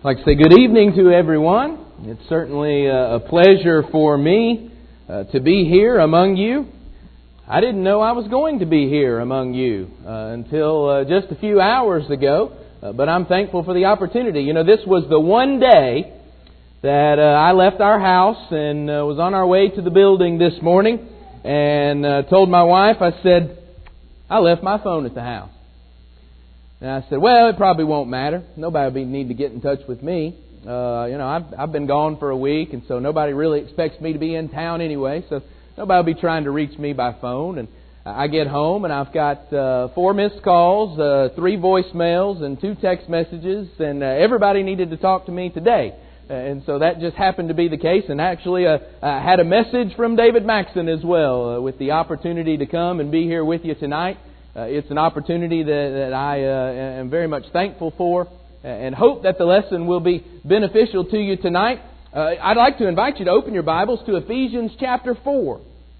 I'd like to say good evening to everyone. It's certainly a pleasure for me to be here among you. I didn't know I was going to be here among you until just a few hours ago, but I'm thankful for the opportunity. You know, this was the one day that I left our house and was on our way to the building this morning and told my wife, I said, I left my phone at the house. And I said, well, it probably won't matter. Nobody will need to get in touch with me. I've been gone for a week, and so nobody really expects me to be in town anyway. So nobody will be trying to reach me by phone. And I get home, and I've got 4 missed calls, 3 voicemails, and 2 text messages. And everybody needed to talk to me today. And so that just happened to be the case. And actually, I had a message from David Maxson as well with the opportunity to come and be here with you tonight. It's an opportunity that I am very much thankful for and hope that the lesson will be beneficial to you tonight. I'd like to invite you to open your Bibles to Ephesians chapter 4.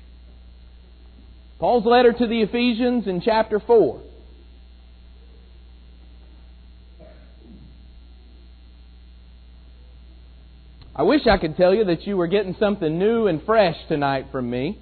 Paul's letter to the Ephesians in chapter 4. I wish I could tell you that you were getting something new and fresh tonight from me.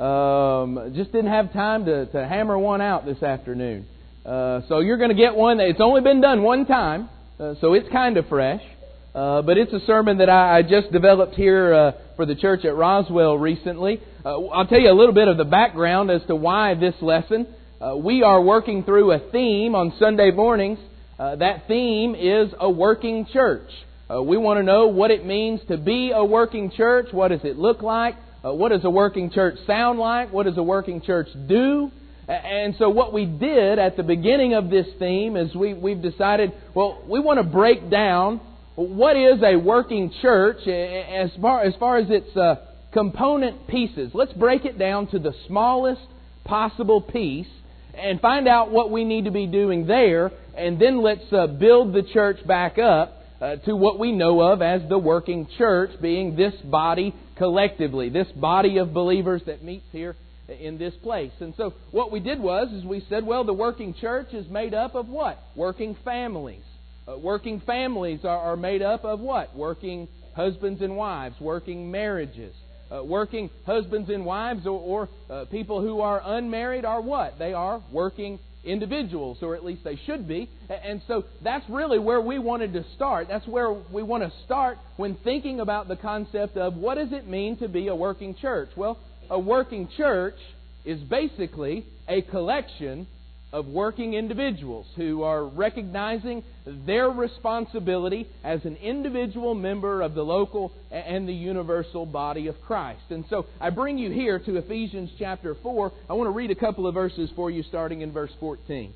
Just didn't have time to hammer one out this afternoon. So you're going to get one. It's only been done one time, so it's kind of fresh. But it's a sermon that I just developed here for the church at Roswell recently. I'll tell you a little bit of the background as to why this lesson. We are working through a theme on Sunday mornings. That theme is a working church. We want to know what it means to be a working church. What does it look like? What does a working church sound like? What does a working church do? And so what we did at the beginning of this theme is we've decided, well, we want to break down what is a working church as far as its component pieces. Let's break it down to the smallest possible piece and find out what we need to be doing there. And then let's build the church back up to what we know of as the working church, being this body collectively, this body of believers that meets here in this place. And so what we did was we said, well, the working church is made up of what? Working families. Working families are made up of what? Working husbands and wives, working marriages. Working husbands and wives or people who are unmarried are what? They are working individuals, or at least they should be. And so that's really where we wanted to start. That's where we want to start when thinking about the concept of what does it mean to be a working church? Well, a working church is basically a collection of working individuals who are recognizing their responsibility as an individual member of the local and the universal body of Christ. And so I bring you here to Ephesians chapter 4. I want to read a couple of verses for you starting in verse 14.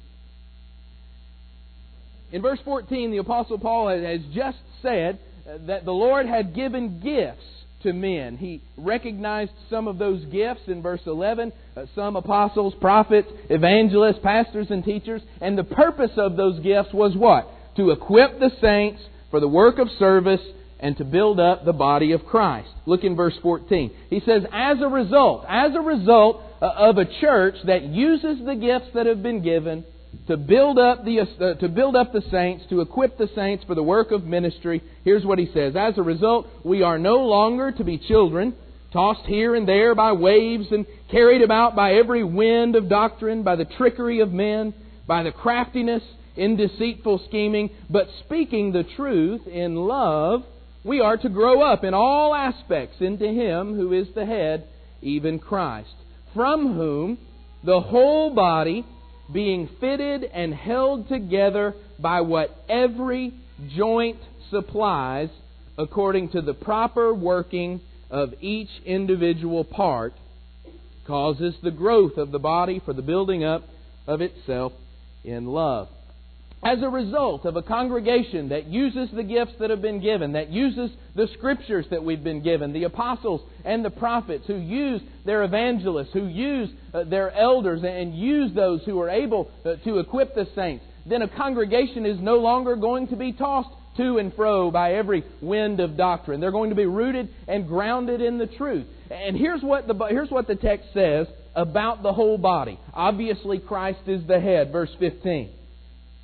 In verse 14, the Apostle Paul has just said that the Lord had given gifts to men. He recognized some of those gifts in verse 11. Some apostles, prophets, evangelists, pastors, and teachers. And the purpose of those gifts was what? To equip the saints for the work of service and to build up the body of Christ. Look in verse 14. He says, as a result of a church that uses the gifts that have been given to build up the saints, to equip the saints for the work of ministry. Here's what he says. As a result, we are no longer to be children, tossed here and there by waves and carried about by every wind of doctrine, by the trickery of men, by the craftiness in deceitful scheming, but speaking the truth in love, we are to grow up in all aspects into Him who is the head, even Christ, from whom the whole body, being fitted and held together by what every joint supplies, according to the proper working of each individual part, causes the growth of the body for the building up of itself in love. As a result of a congregation that uses the gifts that have been given, that uses the Scriptures that we've been given, the apostles and the prophets who use their evangelists, who use their elders and use those who are able to equip the saints, then a congregation is no longer going to be tossed to and fro by every wind of doctrine. They're going to be rooted and grounded in the truth. And here's what the text says about the whole body. Obviously, Christ is the head, verse 15.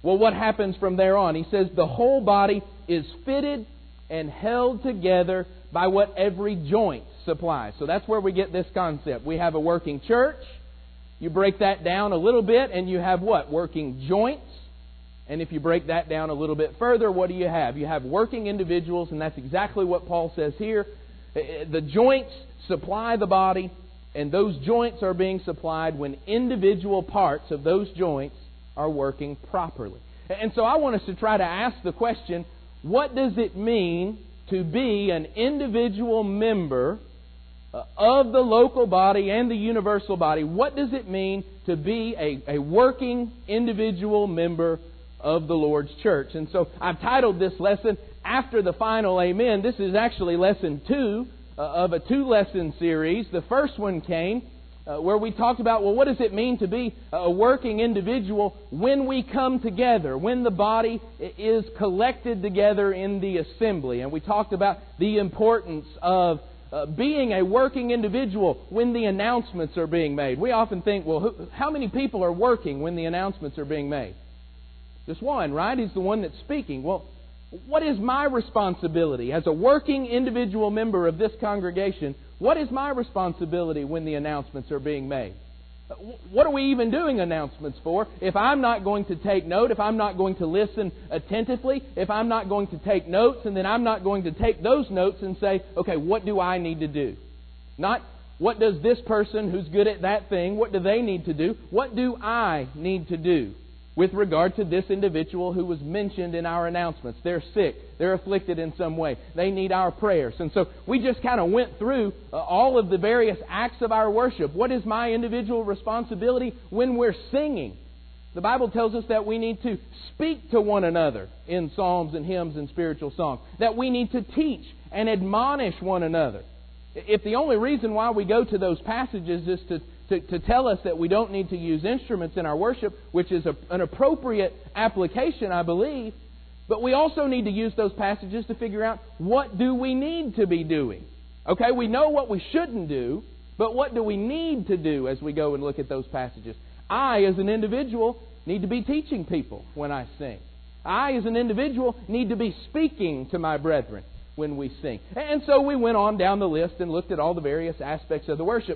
Well, what happens from there on? He says the whole body is fitted and held together by what every joint supplies. So that's where we get this concept. We have a working church. You break that down a little bit and you have what? Working joints. And if you break that down a little bit further, what do you have? You have working individuals, and that's exactly what Paul says here. The joints supply the body, and those joints are being supplied when individual parts of those joints are working properly. And so I want us to try to ask the question, what does it mean to be an individual member of the local body and the universal body? What does it mean to be a working individual member of the Lord's church? And so I've titled this lesson, After the Final Amen. This is actually lesson 2 of a 2-lesson series. The first one came where we talked about, well, what does it mean to be a working individual when we come together, when the body is collected together in the assembly. And we talked about the importance of being a working individual when the announcements are being made. We often think, well, how many people are working when the announcements are being made? Just one, right? He's the one that's speaking. Well, what is my responsibility as a working individual member of this congregation? What is my responsibility when the announcements are being made? What are we even doing announcements for if I'm not going to take note, if I'm not going to listen attentively, if I'm not going to take notes, and then I'm not going to take those notes and say, okay, what do I need to do? Not what does this person who's good at that thing, what do they need to do? What do I need to do with regard to this individual who was mentioned in our announcements? They're sick. They're afflicted in some way. They need our prayers. And so we just kind of went through all of the various acts of our worship. What is my individual responsibility when we're singing? The Bible tells us that we need to speak to one another in psalms and hymns and spiritual songs. That we need to teach and admonish one another. If the only reason why we go to those passages is to tell us that we don't need to use instruments in our worship, which is an appropriate application, I believe, but we also need to use those passages to figure out what do we need to be doing. Okay, we know what we shouldn't do, but what do we need to do as we go and look at those passages? I, as an individual, need to be teaching people when I sing. I, as an individual, need to be speaking to my brethren when we sing. And so we went on down the list and looked at all the various aspects of the worship.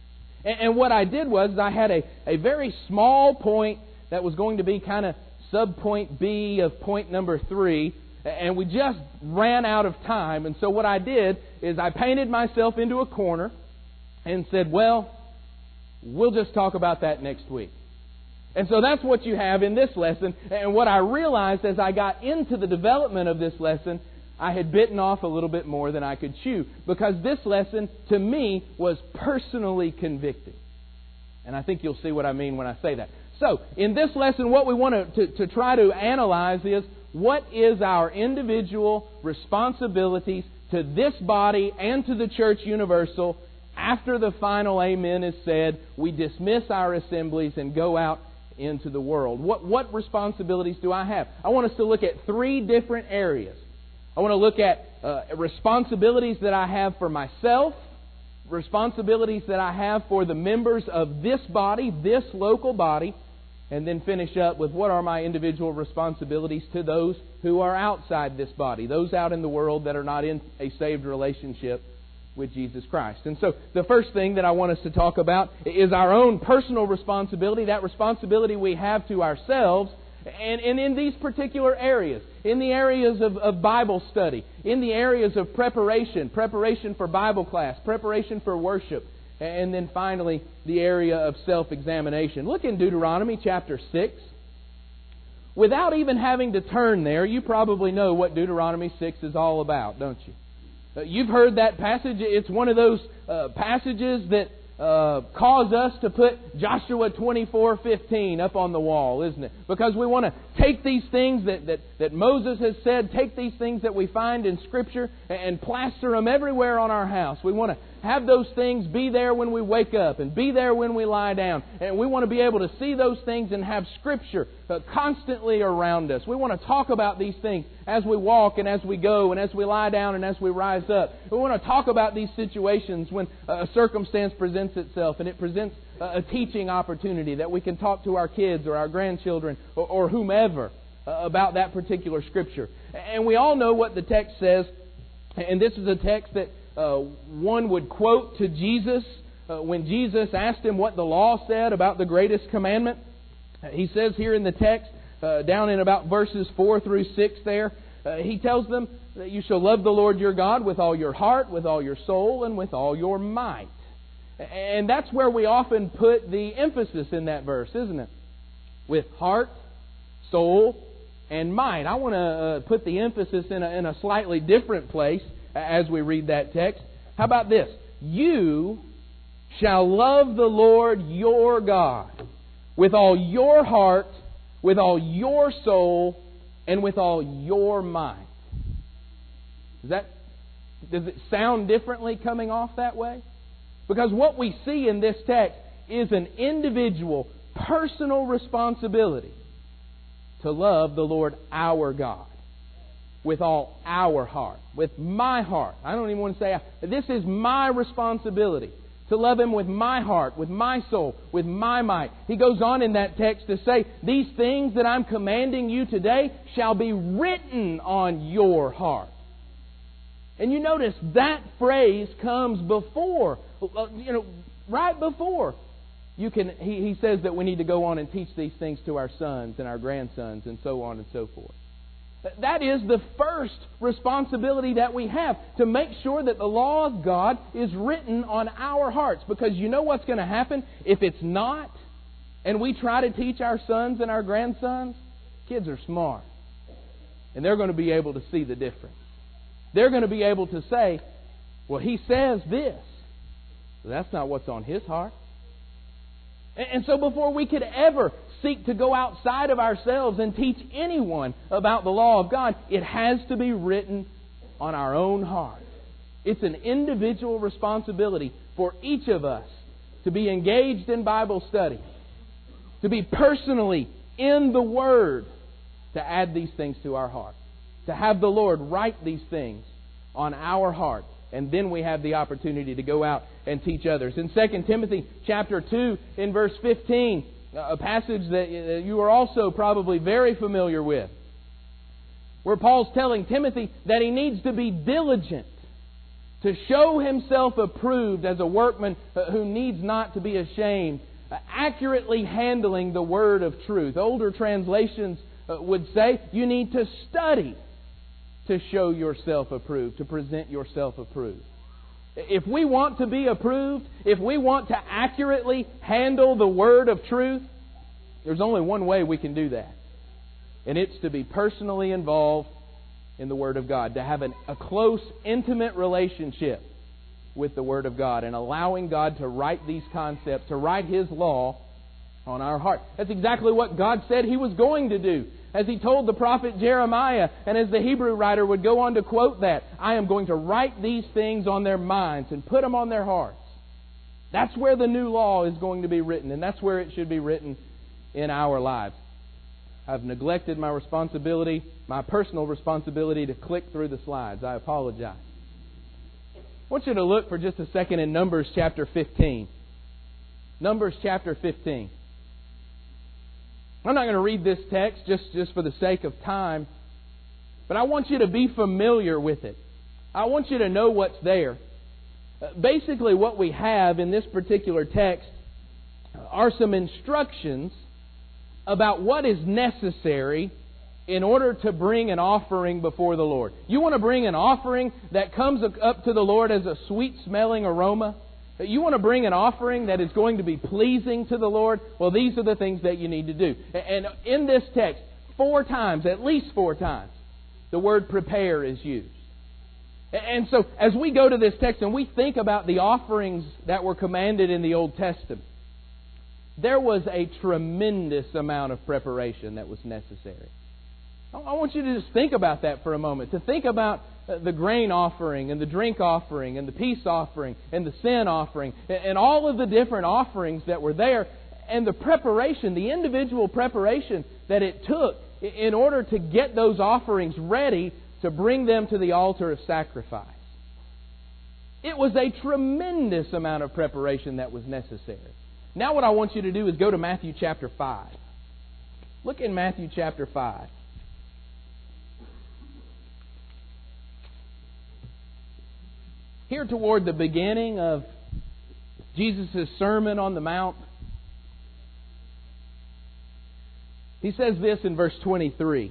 And what I did was I had a very small point that was going to be kind of sub-point B of point number 3. And we just ran out of time. And so what I did is I painted myself into a corner and said, well, we'll just talk about that next week. And so that's what you have in this lesson. And what I realized as I got into the development of this lesson, I had bitten off a little bit more than I could chew, because this lesson, to me, was personally convicting. And I think you'll see what I mean when I say that. So, in this lesson, what we want to try to analyze is, what is our individual responsibilities to this body and to the church universal after the final amen is said, we dismiss our assemblies and go out into the world. What responsibilities do I have? I want us to look at 3 different areas. I want to look at responsibilities that I have for myself, responsibilities that I have for the members of this body, this local body, and then finish up with what are my individual responsibilities to those who are outside this body, those out in the world that are not in a saved relationship with Jesus Christ. And so the first thing that I want us to talk about is our own personal responsibility, that responsibility we have to ourselves. And in these particular areas, in the areas of Bible study, in the areas of preparation for Bible class, preparation for worship, and then finally the area of self-examination. Look in Deuteronomy chapter 6. Without even having to turn there, you probably know what Deuteronomy 6 is all about, don't you? You've heard that passage. It's one of those passages that cause us to put Joshua 24:15 up on the wall, isn't it? Because we want to take these things that Moses has said, take these things that we find in Scripture and plaster them everywhere on our house. We want to have those things be there when we wake up and be there when we lie down. And we want to be able to see those things and have Scripture constantly around us. We want to talk about these things as we walk and as we go and as we lie down and as we rise up. We want to talk about these situations when a circumstance presents itself and it presents a teaching opportunity, that we can talk to our kids or our grandchildren or whomever about that particular Scripture. And we all know what the text says, and this is a text that one would quote to Jesus when Jesus asked him what the law said about the greatest commandment. He says here in the text, down in about verses 4 through 6 there, He tells them that you shall love the Lord your God with all your heart, with all your soul, and with all your might. And that's where we often put the emphasis in that verse, isn't it? With heart, soul, and might. I want to put the emphasis in a slightly different place as we read that text. How about this? You shall love the Lord your God with all your heart, with all your soul, and with all your might. Does it sound differently coming off that way? Because what we see in this text is an individual, personal responsibility to love the Lord our God with all our heart, with my heart. I don't even want to say, this is my responsibility to love Him with my heart, with my soul, with my might. He goes on in that text to say, these things that I'm commanding you today shall be written on your heart. And you notice that phrase comes before, right before. He says that we need to go on and teach these things to our sons and our grandsons and so on and so forth. That is the first responsibility that we have, to make sure that the law of God is written on our hearts. Because you know what's going to happen if it's not, and we try to teach our sons and our grandsons? Kids are smart. And they're going to be able to see the difference. They're going to be able to say, well, he says this. But that's not what's on his heart. And so before we could ever seek to go outside of ourselves and teach anyone about the law of God, it has to be written on our own heart. It's an individual responsibility for each of us to be engaged in Bible study, to be personally in the Word, to add these things to our heart, to have the Lord write these things on our heart. And then we have the opportunity to go out and teach others. In 2 Timothy chapter 2, in verse 15, a passage that you are also probably very familiar with, where Paul's telling Timothy that he needs to be diligent to show himself approved as a workman who needs not to be ashamed, accurately handling the word of truth. Older translations would say you need to study to show yourself approved, to present yourself approved. If we want to be approved, if we want to accurately handle the word of truth, there's only one way we can do that. And it's to be personally involved in the Word of God, to have a close, intimate relationship with the Word of God and allowing God to write these concepts, to write His law on our heart. That's exactly what God said He was going to do. As He told the prophet Jeremiah, and as the Hebrew writer would go on to quote that, I am going to write these things on their minds and put them on their hearts. That's where the new law is going to be written, and that's where it should be written in our lives. I've neglected my responsibility, my personal responsibility to click through the slides. I apologize. I want you to look for just a second in Numbers chapter 15. Numbers chapter 15. I'm not going to read this text just for the sake of time, but I want you to be familiar with it. I want you to know what's there. Basically, what we have in this particular text are some instructions about what is necessary in order to bring an offering before the Lord. You want to bring an offering that comes up to the Lord as a sweet-smelling aroma? You want to bring an offering that is going to be pleasing to the Lord? Well, these are the things that you need to do. And in this text, 4 times, at least 4 times, the word prepare is used. And so, as we go to this text and we think about the offerings that were commanded in the Old Testament, there was a tremendous amount of preparation that was necessary. I want you to just think about that for a moment. To think about the grain offering and the drink offering and the peace offering and the sin offering and all of the different offerings that were there, and the preparation, the individual preparation that it took in order to get those offerings ready to bring them to the altar of sacrifice. It was a tremendous amount of preparation that was necessary. Now what I want you to do is go to Matthew chapter 5. Look in Matthew chapter 5. Here toward the beginning of Jesus' Sermon on the Mount, He says this in verse 23.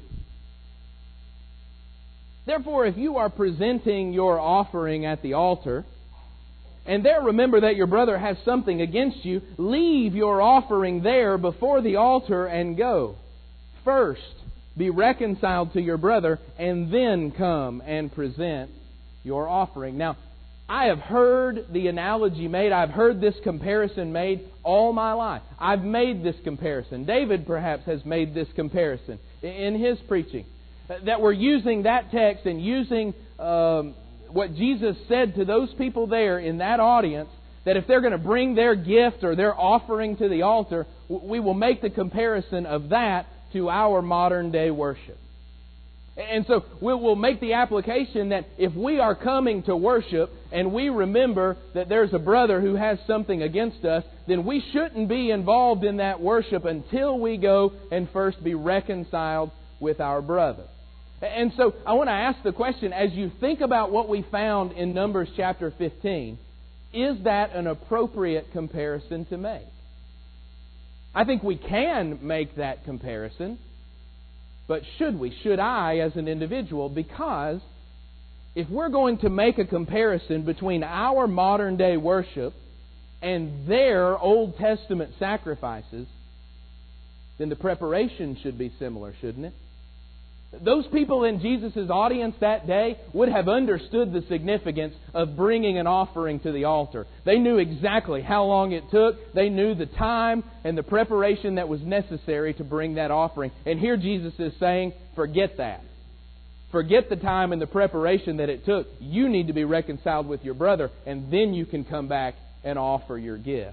Therefore, if you are presenting your offering at the altar, and there remember that your brother has something against you, leave your offering there before the altar and go. First, be reconciled to your brother, and then come and present your offering. Now, I have heard the analogy made. I've heard this comparison made all my life. I've made this comparison. David perhaps has made this comparison in his preaching. That we're using that text and using what Jesus said to those people there in that audience, that if they're going to bring their gift or their offering to the altar, we will make the comparison of that to our modern day worship. And so we'll make the application that if we are coming to worship and we remember that there's a brother who has something against us, then we shouldn't be involved in that worship until we go and first be reconciled with our brother. And so I want to ask the question, as you think about what we found in Numbers chapter 15, is that an appropriate comparison to make? I think we can make that comparison. But should we? Should I as an individual? Because if we're going to make a comparison between our modern day worship and their Old Testament sacrifices, then the preparation should be similar, shouldn't it? Those people in Jesus' audience that day would have understood the significance of bringing an offering to the altar. They knew exactly how long it took. They knew the time and the preparation that was necessary to bring that offering. And here Jesus is saying, forget that. Forget the time and the preparation that it took. You need to be reconciled with your brother, and then you can come back and offer your gift.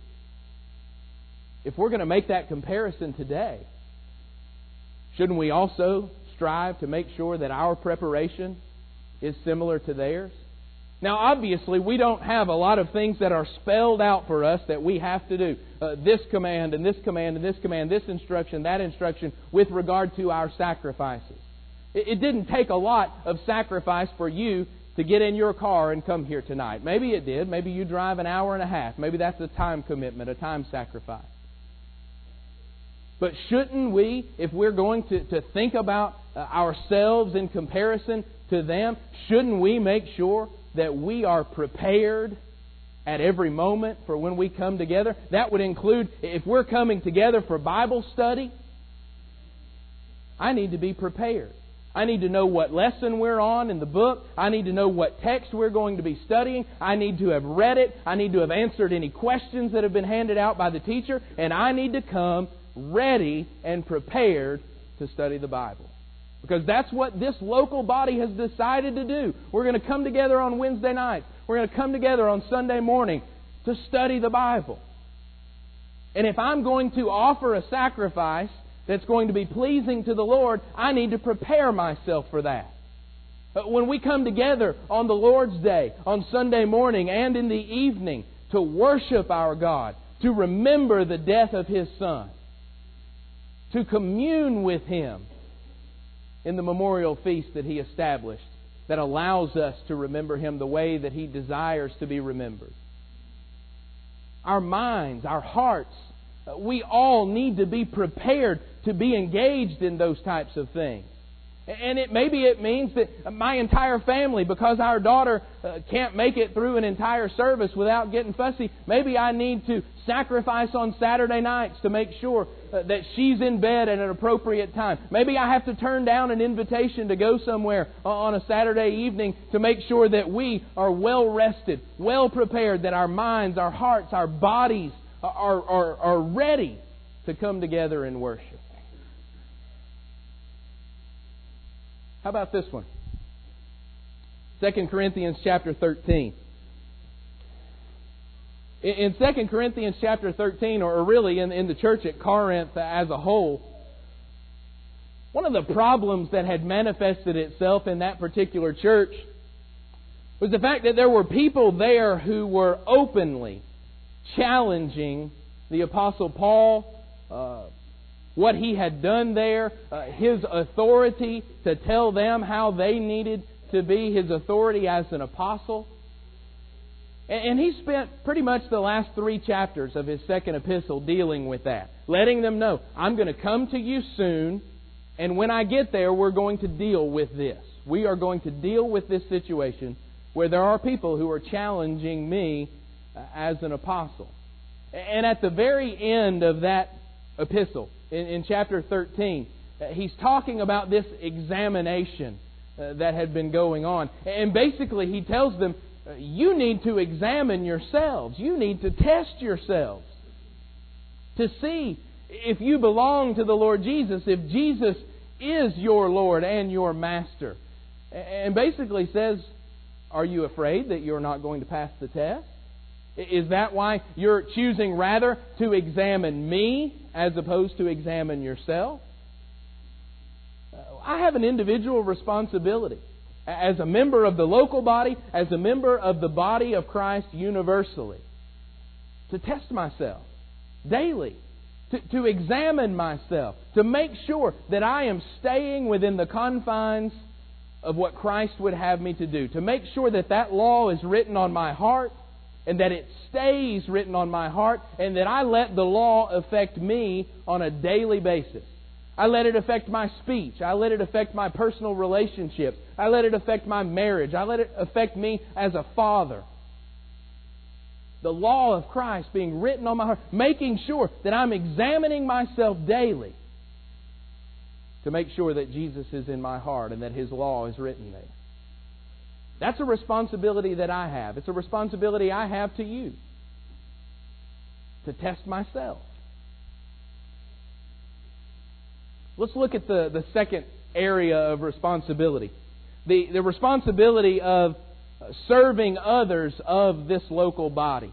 If we're going to make that comparison today, shouldn't we also strive to make sure that our preparation is similar to theirs? Now, obviously, we don't have a lot of things that are spelled out for us that we have to do. This command and this command and this command, this instruction, that instruction with regard to our sacrifices. It didn't take a lot of sacrifice for you to get in your car and come here tonight. Maybe it did. Maybe you drive an hour and a half. Maybe that's a time commitment, a time sacrifice. But shouldn't we, if we're going to think about ourselves in comparison to them, shouldn't we make sure that we are prepared at every moment for when we come together? That would include, if we're coming together for Bible study, I need to be prepared. I need to know what lesson we're on in the book. I need to know what text we're going to be studying. I need to have read it. I need to have answered any questions that have been handed out by the teacher. And I need to come ready and prepared to study the Bible. Because that's what this local body has decided to do. We're going to come together on Wednesday nights. We're going to come together on Sunday morning to study the Bible. And if I'm going to offer a sacrifice that's going to be pleasing to the Lord, I need to prepare myself for that. But when we come together on the Lord's Day, on Sunday morning and in the evening to worship our God, to remember the death of His Son, to commune with Him in the memorial feast that He established that allows us to remember Him the way that He desires to be remembered. Our minds, our hearts, we all need to be prepared to be engaged in those types of things. And maybe it means that my entire family, because our daughter can't make it through an entire service without getting fussy, maybe I need to sacrifice on Saturday nights to make sure that she's in bed at an appropriate time. Maybe I have to turn down an invitation to go somewhere on a Saturday evening to make sure that we are well rested, well prepared, that our minds, our hearts, our bodies are ready to come together and worship. How about this one? 2 Corinthians chapter 13. In 2 Corinthians chapter 13, or really in the church at Corinth as a whole, one of the problems that had manifested itself in that particular church was the fact that there were people there who were openly challenging the Apostle Paul, what he had done there, his authority to tell them how they needed to be, his authority as an apostle. And he spent pretty much the last 3 chapters of his second epistle dealing with that, letting them know, I'm going to come to you soon, and when I get there, we're going to deal with this. We are going to deal with this situation where there are people who are challenging me as an apostle. And at the very end of that epistle, in chapter 13, he's talking about this examination that had been going on. And basically he tells them, you need to examine yourselves. You need to test yourselves to see if you belong to the Lord Jesus, if Jesus is your Lord and your Master. And basically says, are you afraid that you're not going to pass the test? Is that why you're choosing rather to examine me as opposed to examine yourself? I have an individual responsibility as a member of the local body, as a member of the body of Christ universally, to test myself daily, to examine myself, to make sure that I am staying within the confines of what Christ would have me to do, to make sure that that law is written on my heart, and that it stays written on my heart, and that I let the law affect me on a daily basis. I let it affect my speech. I let it affect my personal relationships. I let it affect my marriage. I let it affect me as a father. The law of Christ being written on my heart, making sure that I'm examining myself daily to make sure that Jesus is in my heart and that His law is written there. That's a responsibility that I have. It's a responsibility I have to you, to test myself. Let's look at the second area of responsibility. The responsibility of serving others of this local body.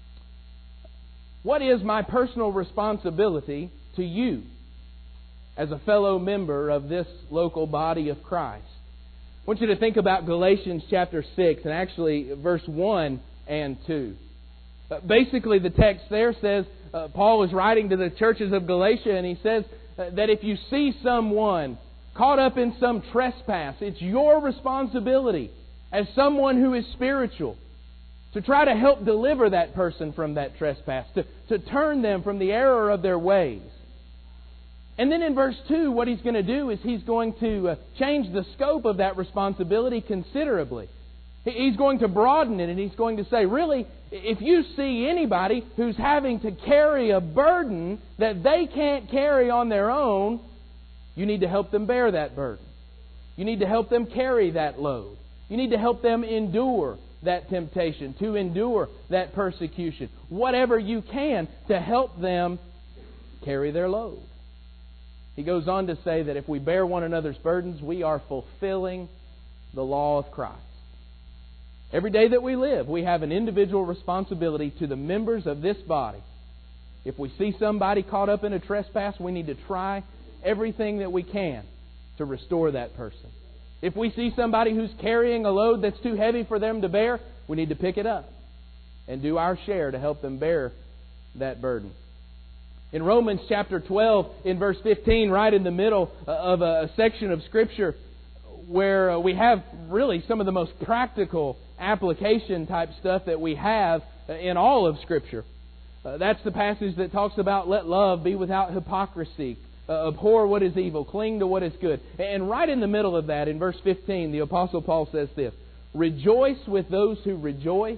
What is my personal responsibility to you as a fellow member of this local body of Christ? I want you to think about Galatians chapter 6 and actually verse 1 and 2. Basically, the text there says, Paul is writing to the churches of Galatia, and he says that if you see someone caught up in some trespass, it's your responsibility as someone who is spiritual to try to help deliver that person from that trespass, to turn them from the error of their ways. And then in verse 2, what he's going to do is he's going to change the scope of that responsibility considerably. He's going to broaden it, and he's going to say, really, if you see anybody who's having to carry a burden that they can't carry on their own, you need to help them bear that burden. You need to help them carry that load. You need to help them endure that temptation, to endure that persecution. Whatever you can to help them carry their load. He goes on to say that if we bear one another's burdens, we are fulfilling the law of Christ. Every day that we live, we have an individual responsibility to the members of this body. If we see somebody caught up in a trespass, we need to try everything that we can to restore that person. If we see somebody who's carrying a load that's too heavy for them to bear, we need to pick it up and do our share to help them bear that burden. In Romans chapter 12, in verse 15, right in the middle of a section of Scripture where we have really some of the most practical application type stuff that we have in all of Scripture. That's the passage that talks about let love be without hypocrisy. Abhor what is evil, cling to what is good. And right in the middle of that, in verse 15, the Apostle Paul says this, rejoice with those who rejoice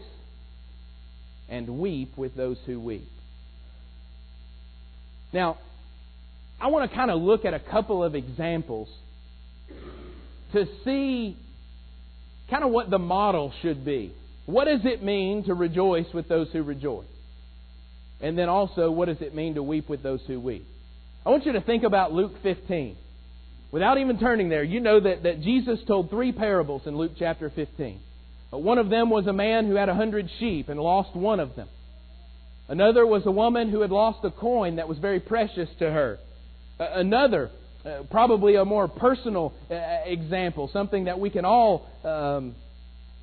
and weep with those who weep. Now, I want to kind of look at a couple of examples to see kind of what the model should be. What does it mean to rejoice with those who rejoice? And then also, what does it mean to weep with those who weep? I want you to think about Luke 15. Without even turning there, you know that Jesus told 3 parables in Luke chapter 15. One of them was a man who had 100 sheep and lost one of them. Another was a woman who had lost a coin that was very precious to her. Another, probably a more personal example, something that we can all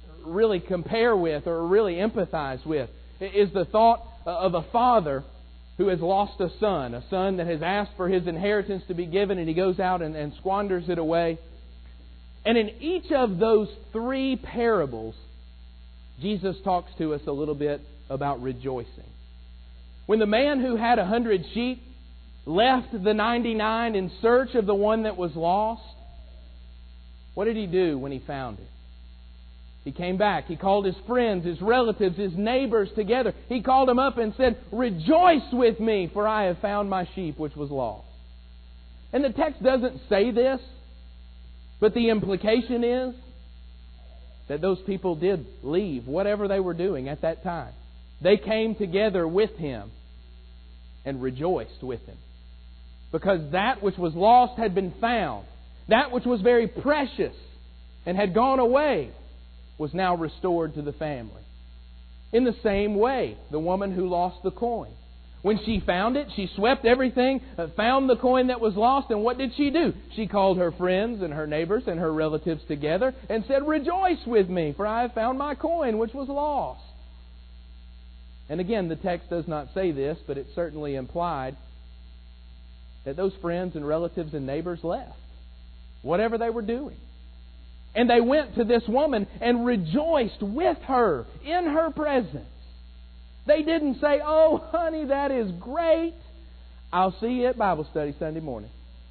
really compare with or really empathize with, is the thought of a father who has lost a son that has asked for his inheritance to be given, and he goes out and squanders it away. And in each of those three parables, Jesus talks to us a little bit about rejoicing. When the man who had 100 sheep left the 99 in search of the one that was lost, what did he do when he found it? He came back. He called his friends, his relatives, his neighbors together. He called them up and said, "Rejoice with me, for I have found my sheep which was lost." And the text doesn't say this, but the implication is that those people did leave whatever they were doing at that time. They came together with him and rejoiced with him, because that which was lost had been found. That which was very precious and had gone away was now restored to the family. In the same way, the woman who lost the coin. When she found it, she swept everything, found the coin that was lost, and what did she do? She called her friends and her neighbors and her relatives together and said, "Rejoice with me, for I have found my coin which was lost." And again, the text does not say this, but it certainly implied that those friends and relatives and neighbors left whatever they were doing. And they went to this woman and rejoiced with her in her presence. They didn't say, "Oh, honey, that is great. I'll see you at Bible study Sunday morning."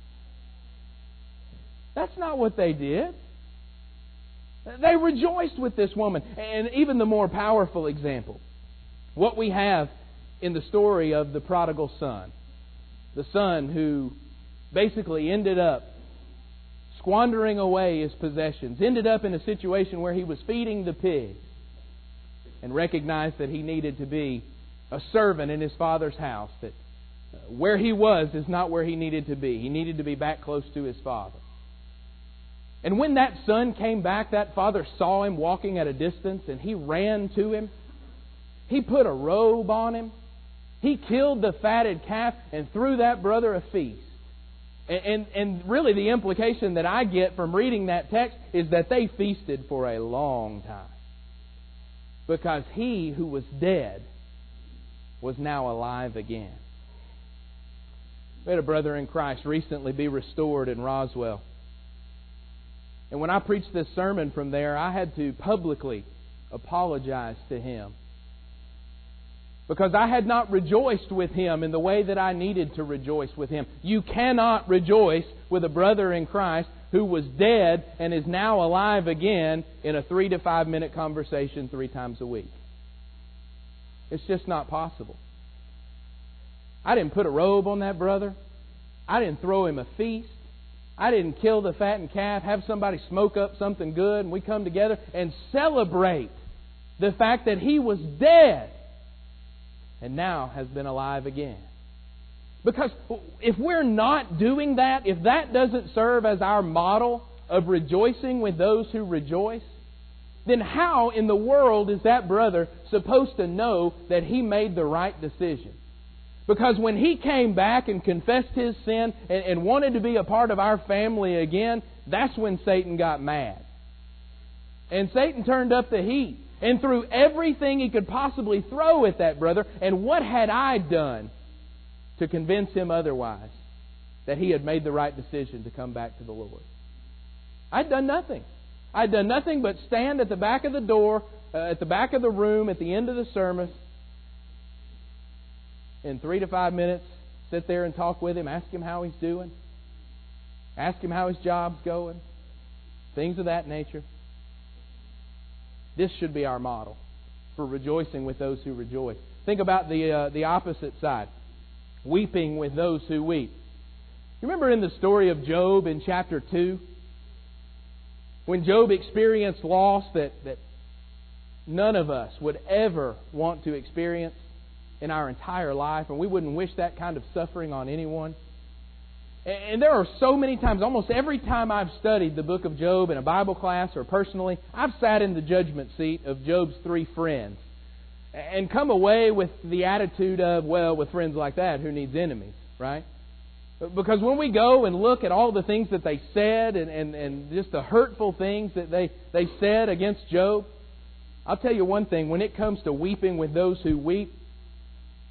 That's not what they did. They rejoiced with this woman. And even the more powerful example, what we have in the story of the prodigal son. The son who basically ended up squandering away his possessions, ended up in a situation where he was feeding the pigs, and recognized that he needed to be a servant in his father's house, that where he was is not where he needed to be. He needed to be back close to his father. And when that son came back, that father saw him walking at a distance, and he ran to him. He put a robe on him. He killed the fatted calf and threw that brother a feast. And really the implication that I get from reading that text is that they feasted for a long time. Because he who was dead was now alive again. We had a brother in Christ recently be restored in Roswell. And when I preached this sermon from there, I had to publicly apologize to him, because I had not rejoiced with him in the way that I needed to rejoice with him. You cannot rejoice with a brother in Christ who was dead and is now alive again in a 3 to 5 minute conversation 3 times a week. It's just not possible. I didn't put a robe on that brother. I didn't throw him a feast. I didn't kill the fattened calf, have somebody smoke up something good, and we come together and celebrate the fact that he was dead and now has been alive again. Because if we're not doing that, if that doesn't serve as our model of rejoicing with those who rejoice, then how in the world is that brother supposed to know that he made the right decision? Because when he came back and confessed his sin and wanted to be a part of our family again, that's when Satan got mad. And Satan turned up the heat and threw everything he could possibly throw at that brother. And what had I done to convince him otherwise, that he had made the right decision to come back to the Lord? I'd done nothing. I'd done nothing but stand at the back of the door, at the back of the room, at the end of the sermon, in 3 to 5 minutes, sit there and talk with him, ask him how he's doing, ask him how his job's going, things of that nature. This should be our model for rejoicing with those who rejoice. Think about the opposite side, weeping with those who weep. You remember in the story of Job in chapter 2, when Job experienced loss that none of us would ever want to experience in our entire life, and we wouldn't wish that kind of suffering on anyone. And there are so many times, almost every time I've studied the book of Job in a Bible class or personally, I've sat in the judgment seat of Job's 3 friends and come away with the attitude of, well, with friends like that, who needs enemies, right? Because when we go and look at all the things that they said and just the hurtful things that they said against Job, I'll tell you one thing, when it comes to weeping with those who weep,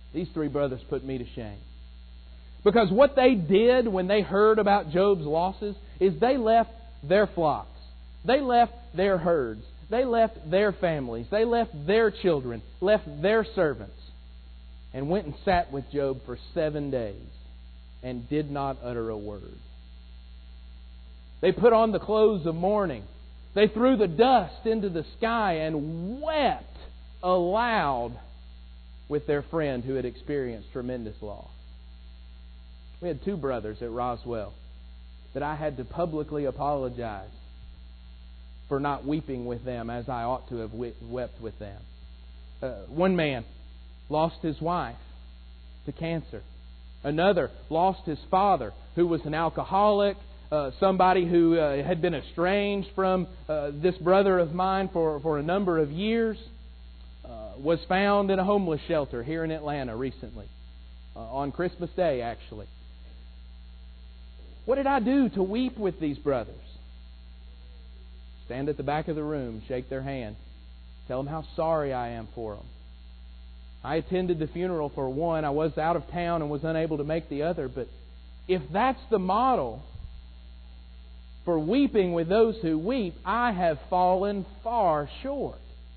These three brothers put me to shame. Because what they did when they heard about Job's losses is they left their flocks. They left their herds. They left their families. They left their children, left their servants, and went and sat with Job for 7 days and did not utter a word. They put on the clothes of mourning. They threw the dust into the sky and wept aloud with their friend who had experienced tremendous loss. We had 2 brothers at Roswell that I had to publicly apologize for not weeping with them as I ought to have wept with them. One man lost his wife to cancer. Another lost his father, who was an alcoholic, somebody who had been estranged from this brother of mine for a number of years, was found in a homeless shelter here in Atlanta recently, on Christmas Day actually. What did I do to weep with these brothers? Stand at the back of the room, shake their hand, tell them how sorry I am for them. I attended the funeral for one. I was out of town and was unable to make the other. But if that's the model for weeping with those who weep, I have fallen far short.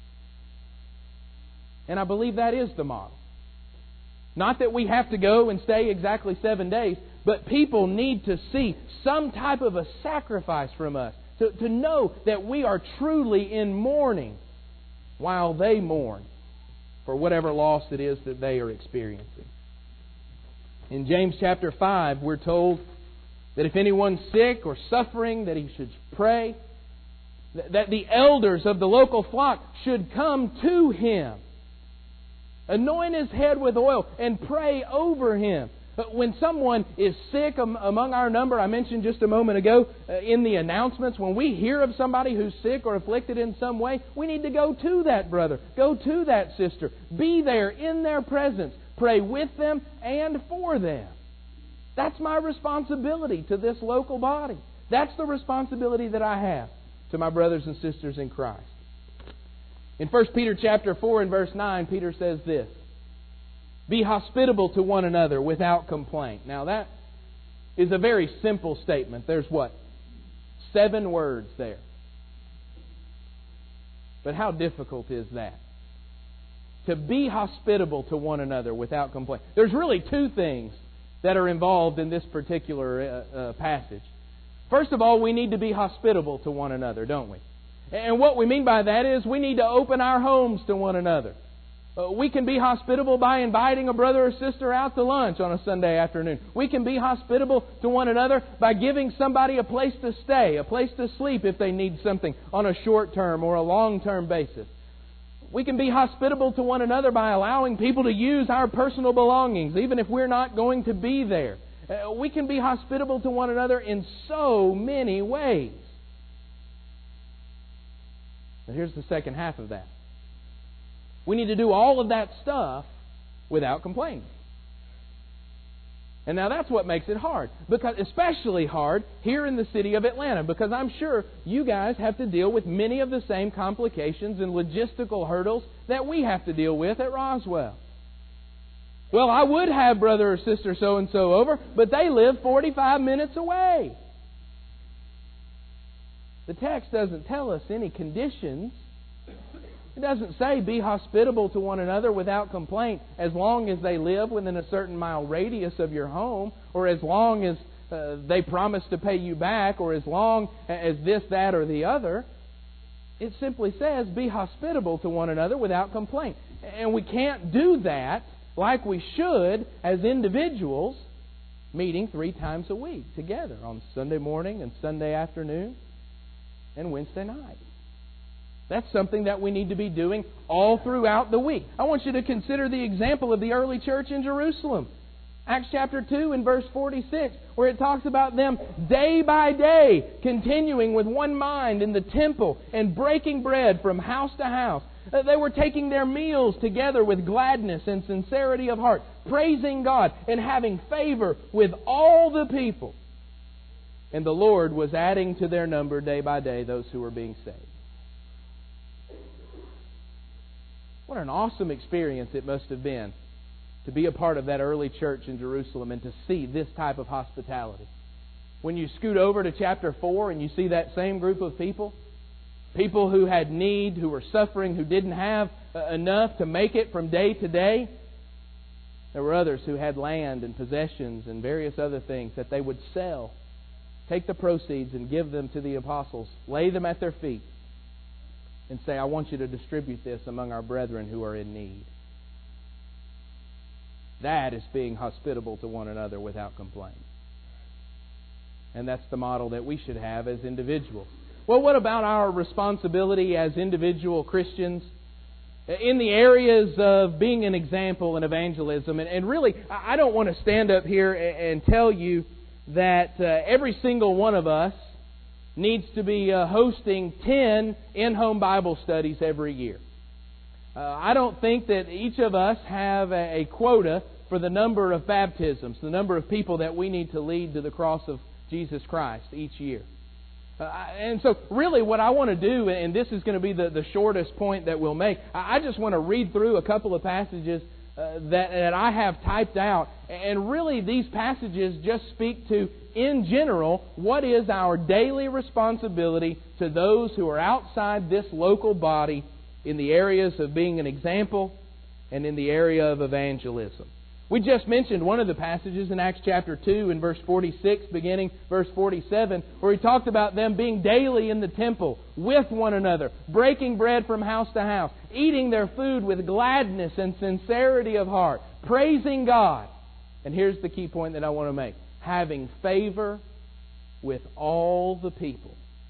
And I believe that is the model. Not that we have to go and stay exactly 7 days, but people need to see some type of a sacrifice from us. To know that we are truly in mourning while they mourn for whatever loss it is that they are experiencing. In James chapter 5, we're told that if anyone's sick or suffering, that he should pray. That the elders of the local flock should come to him, anoint his head with oil, and pray over him. When someone is sick among our number, I mentioned just a moment ago in the announcements, when we hear of somebody who's sick or afflicted in some way, we need to go to that brother, go to that sister, be there in their presence, pray with them and for them. That's my responsibility to this local body. That's the responsibility that I have to my brothers and sisters in Christ. In 1 Peter chapter 4 and verse 9, Peter says this: be hospitable to one another without complaint. Now that is a very simple statement. There's 7 words there. But how difficult is that? To be hospitable to one another without complaint. There's really 2 things that are involved in this particular passage. First of all, we need to be hospitable to one another, don't we? And what we mean by that is we need to open our homes to one another. We can be hospitable by inviting a brother or sister out to lunch on a Sunday afternoon. We can be hospitable to one another by giving somebody a place to stay, a place to sleep if they need something on a short-term or a long-term basis. We can be hospitable to one another by allowing people to use our personal belongings, even if we're not going to be there. We can be hospitable to one another in so many ways. But here's the second half of that. We need to do all of that stuff without complaining. And now that's what makes it hard. Because especially hard here in the city of Atlanta. Because I'm sure you guys have to deal with many of the same complications and logistical hurdles that we have to deal with at Roswell. Well, I would have brother or sister so-and-so over, but they live 45 minutes away. The text doesn't tell us any conditions. It doesn't say be hospitable to one another without complaint as long as they live within a certain mile radius of your home, or as long as they promise to pay you back, or as long as this, that, or the other. It simply says be hospitable to one another without complaint. And we can't do that like we should as individuals, meeting 3 times a week together on Sunday morning and Sunday afternoon and Wednesday night. That's something that we need to be doing all throughout the week. I want you to consider the example of the early church in Jerusalem. Acts chapter 2 and verse 46, where it talks about them day by day continuing with one mind in the temple and breaking bread from house to house. They were taking their meals together with gladness and sincerity of heart, praising God and having favor with all the people. And the Lord was adding to their number day by day those who were being saved. What an awesome experience it must have been to be a part of that early church in Jerusalem and to see this type of hospitality. When you scoot over to chapter 4 and you see that same group of people who had need, who were suffering, who didn't have enough to make it from day to day, there were others who had land and possessions and various other things that they would sell, take the proceeds and give them to the apostles, lay them at their feet, and say, I want you to distribute this among our brethren who are in need. That is being hospitable to one another without complaint. And that's the model that we should have as individuals. Well, what about our responsibility as individual Christians in the areas of being an example in evangelism? And really, I don't want to stand up here and tell you that every single one of us needs to be hosting 10 in-home Bible studies every year. I don't think that each of us have a quota for the number of baptisms, the number of people that we need to lead to the cross of Jesus Christ each year. And so really what I want to do, and this is going to be the shortest point that we'll make, I just want to read through a couple of passages that I have typed out. And really these passages just speak to, in general, what is our daily responsibility to those who are outside this local body in the areas of being an example and in the area of evangelism. We just mentioned one of the passages in Acts chapter 2 in verse 46, beginning verse 47, where he talked about them being daily in the temple with one another, breaking bread from house to house, eating their food with gladness and sincerity of heart, praising God. And here's the key point that I want to make: having favor with all the people.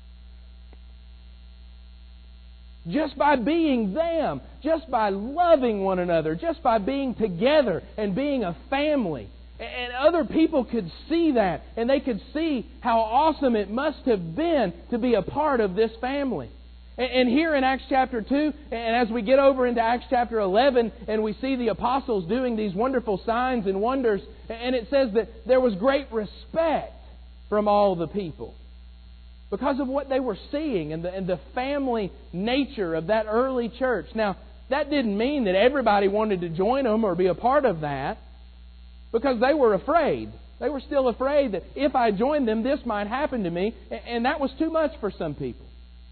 Just by being them, just by loving one another, just by being together and being a family. And other people could see that, and they could see how awesome it must have been to be a part of this family. And here in Acts chapter 2, and as we get over into Acts chapter 11, and we see the apostles doing these wonderful signs and wonders, and it says that there was great respect from all the people, because of what they were seeing and the family nature of that early church. Now, that didn't mean that everybody wanted to join them or be a part of that, because they were afraid. They were still afraid that if I joined them, this might happen to me, and that was too much for some people.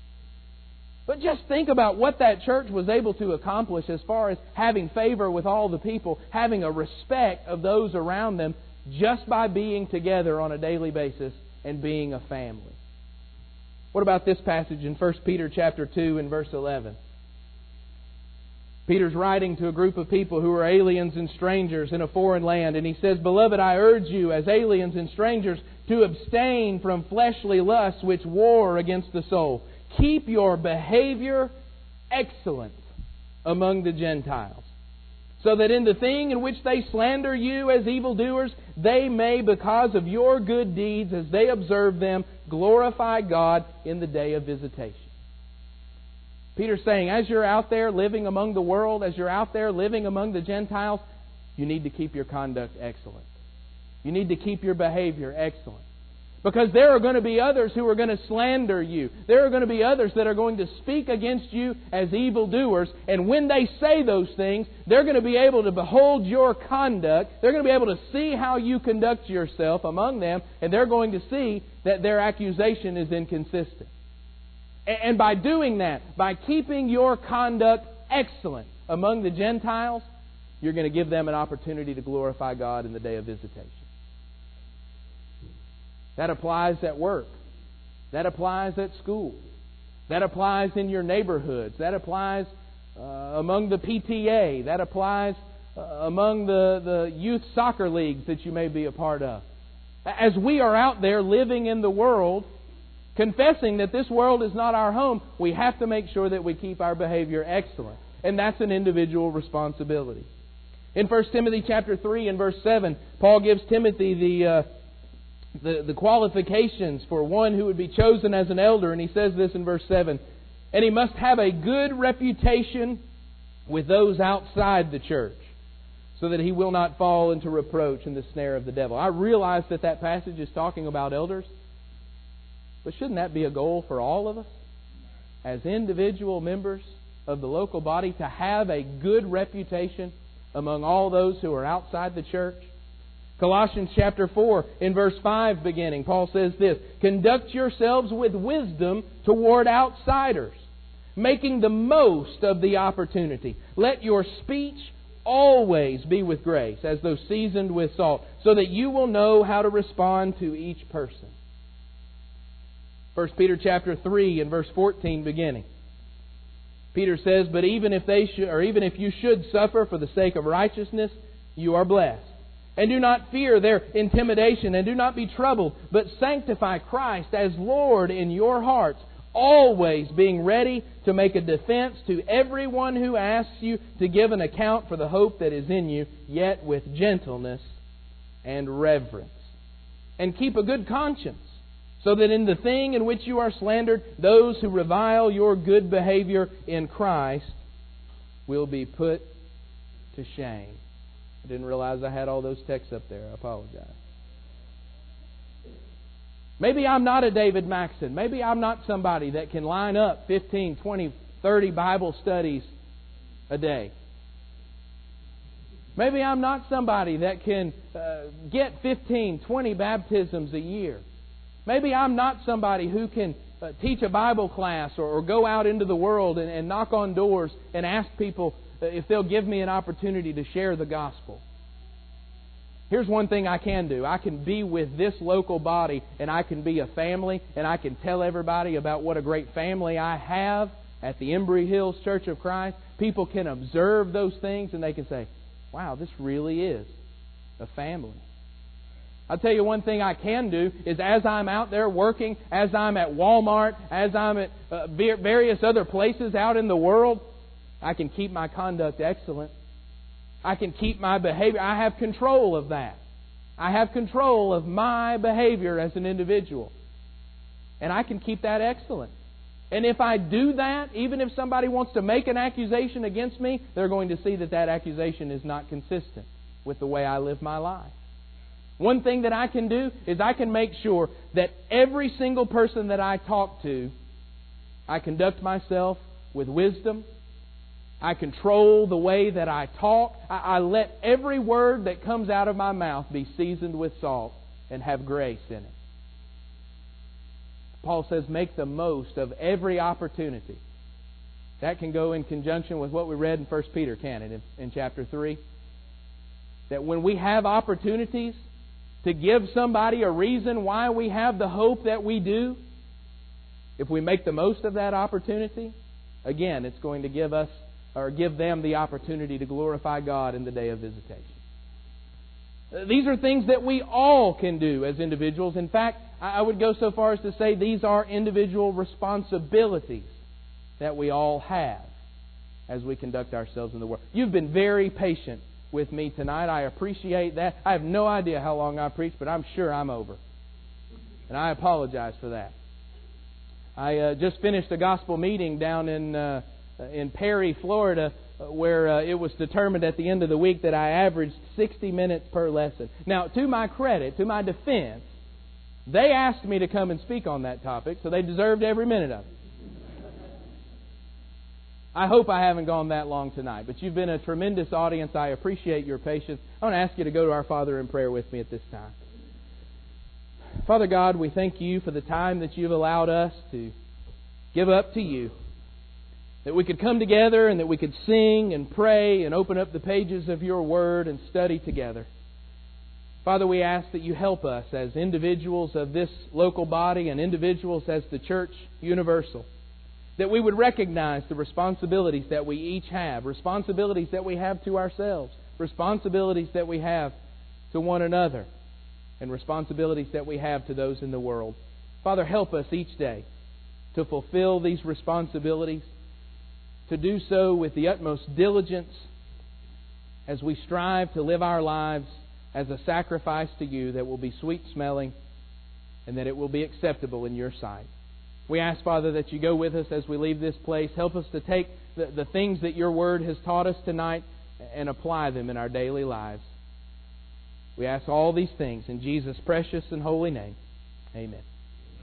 But just think about what that church was able to accomplish as far as having favor with all the people, having a respect of those around them, just by being together on a daily basis and being a family. What about this passage in 1 Peter chapter 2 and verse 11? Peter's writing to a group of people who are aliens and strangers in a foreign land, and he says, Beloved, I urge you as aliens and strangers to abstain from fleshly lusts which war against the soul. Keep your behavior excellent among the Gentiles, so that in the thing in which they slander you as evildoers, they may, because of your good deeds as they observe them, glorify God in the day of visitation. Peter's saying, as you're out there living among the world, as you're out there living among the Gentiles, you need to keep your conduct excellent. You need to keep your behavior excellent. Because there are going to be others who are going to slander you. There are going to be others that are going to speak against you as evildoers. And when they say those things, they're going to be able to behold your conduct. They're going to be able to see how you conduct yourself among them. And they're going to see that their accusation is inconsistent. And by doing that, by keeping your conduct excellent among the Gentiles, you're going to give them an opportunity to glorify God in the day of visitation. That applies at work. That applies at school. That applies in your neighborhoods. That applies among the PTA. That applies among the youth soccer leagues that you may be a part of. As we are out there living in the world, confessing that this world is not our home, we have to make sure that we keep our behavior excellent. And that's an individual responsibility. In 1 Timothy chapter 3 and verse 7, Paul gives Timothy the qualifications for one who would be chosen as an elder. And he says this in verse 7, and he must have a good reputation with those outside the church, so that he will not fall into reproach and the snare of the devil. I realize that passage is talking about elders, but shouldn't that be a goal for all of us as individual members of the local body, to have a good reputation among all those who are outside the church? Colossians chapter 4, in verse 5 beginning, Paul says this, "Conduct yourselves with wisdom toward outsiders, making the most of the opportunity. Let your speech always be with grace, as though seasoned with salt, so that you will know how to respond to each person." 1 Peter chapter 3, in verse 14 beginning, Peter says, "But even if you should suffer for the sake of righteousness, you are blessed. And do not fear their intimidation, and do not be troubled, but sanctify Christ as Lord in your hearts, always being ready to make a defense to everyone who asks you to give an account for the hope that is in you, yet with gentleness and reverence. And keep a good conscience, so that in the thing in which you are slandered, those who revile your good behavior in Christ will be put to shame." I didn't realize I had all those texts up there. I apologize. Maybe I'm not a David Maxson. Maybe I'm not somebody that can line up 15, 20, 30 Bible studies a day. Maybe I'm not somebody that can get 15, 20 baptisms a year. Maybe I'm not somebody who can teach a Bible class or go out into the world and knock on doors and ask people if they'll give me an opportunity to share the gospel. Here's one thing I can do. I can be with this local body, and I can be a family, and I can tell everybody about what a great family I have at the Embry Hills Church of Christ. People can observe those things, and they can say, "Wow, this really is a family." I'll tell you one thing I can do is as I'm out there working, as I'm at Walmart, as I'm at various other places out in the world, I can keep my conduct excellent. I can keep my behavior. I have control of that. I have control of my behavior as an individual. And I can keep that excellent. And if I do that, even if somebody wants to make an accusation against me, they're going to see that that accusation is not consistent with the way I live my life. One thing that I can do is I can make sure that every single person that I talk to, I conduct myself with wisdom. I control the way that I talk. I let every word that comes out of my mouth be seasoned with salt and have grace in it. Paul says, make the most of every opportunity. That can go in conjunction with what we read in 1 Peter, can it, in chapter 3? That when we have opportunities to give somebody a reason why we have the hope that we do, if we make the most of that opportunity, again, it's going to give us or give them the opportunity to glorify God in the day of visitation. These are things that we all can do as individuals. In fact, I would go so far as to say these are individual responsibilities that we all have as we conduct ourselves in the world. You've been very patient with me tonight. I appreciate that. I have no idea how long I preached, but I'm sure I'm over. And I apologize for that. I just finished a gospel meeting down in Perry, Florida, where it was determined at the end of the week that I averaged 60 minutes per lesson. Now, to my credit, to my defense, they asked me to come and speak on that topic, so they deserved every minute of it. I hope I haven't gone that long tonight, but you've been a tremendous audience. I appreciate your patience. I want to ask you to go to our Father in prayer with me at this time. Father God, we thank you for the time that you've allowed us to give up to you. That we could come together and that we could sing and pray and open up the pages of your Word and study together. Father, we ask that you help us as individuals of this local body and individuals as the Church Universal. That we would recognize the responsibilities that we each have, responsibilities that we have to ourselves, responsibilities that we have to one another, and responsibilities that we have to those in the world. Father, help us each day to fulfill these responsibilities, to do so with the utmost diligence as we strive to live our lives as a sacrifice to you that will be sweet-smelling and that it will be acceptable in your sight. We ask, Father, that you go with us as we leave this place. Help us to take the things that your Word has taught us tonight and apply them in our daily lives. We ask all these things in Jesus' precious and holy name. Amen.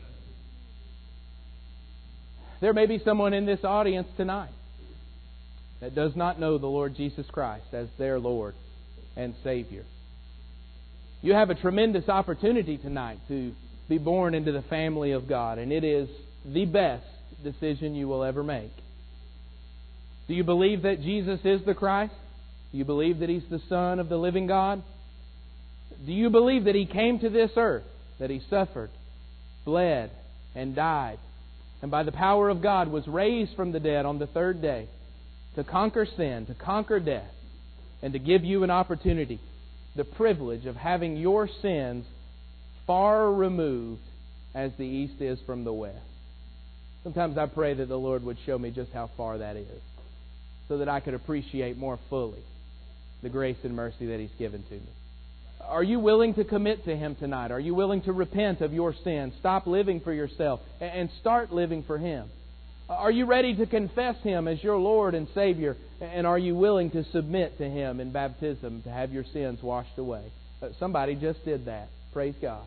There may be someone in this audience tonight that does not know the Lord Jesus Christ as their Lord and Savior. You have a tremendous opportunity tonight to be born into the family of God, and it is the best decision you will ever make. Do you believe that Jesus is the Christ? Do you believe that He's the Son of the living God? Do you believe that He came to this earth, that He suffered, bled, and died, and by the power of God was raised from the dead on the third day to conquer sin, to conquer death, and to give you an opportunity, the privilege of having your sins far removed as the east is from the west? Sometimes I pray that the Lord would show me just how far that is, so that I could appreciate more fully the grace and mercy that He's given to me. Are you willing to commit to Him tonight? Are you willing to repent of your sin? Stop living for yourself and start living for Him. Are you ready to confess Him as your Lord and Savior? And are you willing to submit to Him in baptism to have your sins washed away? Somebody just did that. Praise God.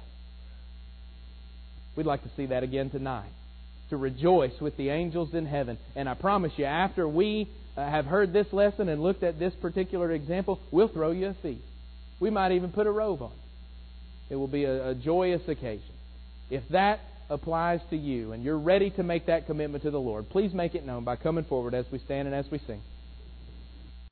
We'd like to see that again tonight, to rejoice with the angels in heaven. And I promise you, after we have heard this lesson and looked at this particular example, we'll throw you a feast. We might even put a robe on. It will be a joyous occasion. If that applies to you and you're ready to make that commitment to the Lord, please make it known by coming forward as we stand and as we sing.